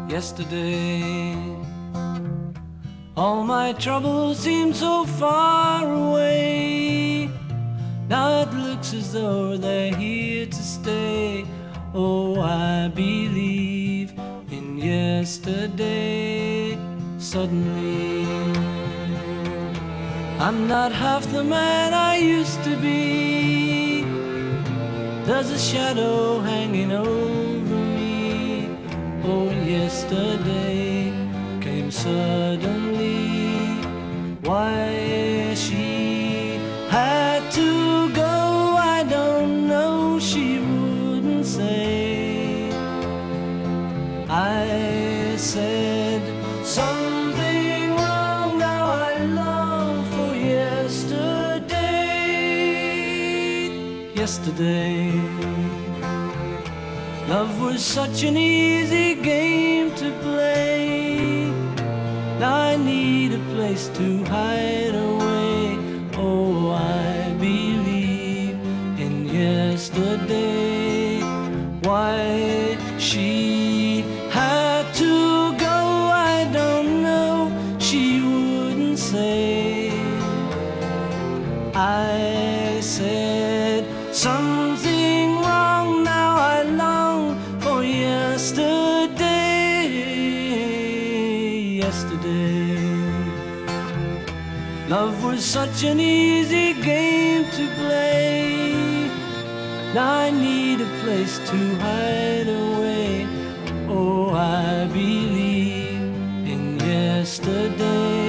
yesterday. All my troubles seem so far away. Now it looks as though they're here to stay. Oh, I believe in yesterday. Suddenly, I'm not half the man I used to be. There's a shadow hanging over me. Oh, yesterday came suddenly. Why she had to go, I don't know, she wouldn't say. I said something wrong, now I long for yesterday. Yesterday, love was such an easy game to play. Now I need a place to hide away. Oh, I believe in yesterday. Why she had to go, I don't know, she wouldn't say. I said something wrong, now I long for yesterday. Yesterday, love was such an easy game to play. Now I need a place to hide away. Oh, I believe in yesterday.